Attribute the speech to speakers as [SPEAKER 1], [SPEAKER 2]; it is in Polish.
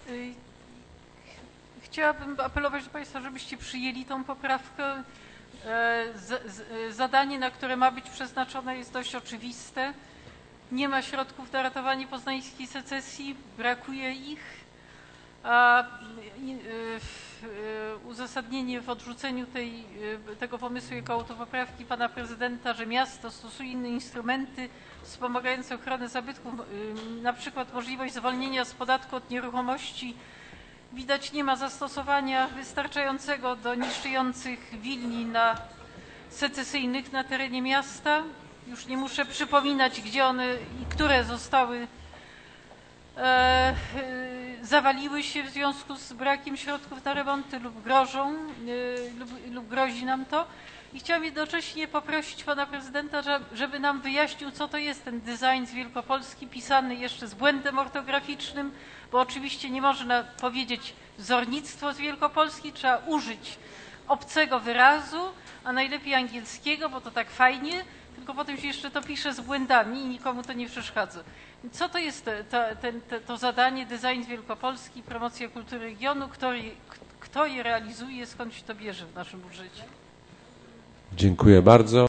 [SPEAKER 1] Chciałabym apelować do Państwa, żebyście przyjęli tą poprawkę. Zadanie, na które ma być przeznaczone, jest dość oczywiste. Nie ma środków na ratowanie poznańskiej secesji, brakuje ich, a uzasadnienie w odrzuceniu tego pomysłu jako autopoprawki pana prezydenta, że miasto stosuje inne instrumenty wspomagające ochronę zabytków, na przykład możliwość zwolnienia z podatku od nieruchomości, widać nie ma zastosowania wystarczającego do niszczących willi secesyjnych na terenie miasta. Już nie muszę przypominać, gdzie one i które zostały, zawaliły się w związku z brakiem środków na remonty lub grożą, lub grozi nam to. I chciałam jednocześnie poprosić pana prezydenta, żeby nam wyjaśnił, co to jest ten design z Wielkopolski, pisany jeszcze z błędem ortograficznym, bo oczywiście nie można powiedzieć wzornictwo z Wielkopolski, trzeba użyć obcego wyrazu, a najlepiej angielskiego, bo to tak fajnie, tylko potem się jeszcze to pisze z błędami i nikomu to nie przeszkadza. Co to jest to zadanie design z Wielkopolski, promocja kultury regionu, kto je realizuje, skąd się to bierze w naszym budżecie?
[SPEAKER 2] Dziękuję bardzo.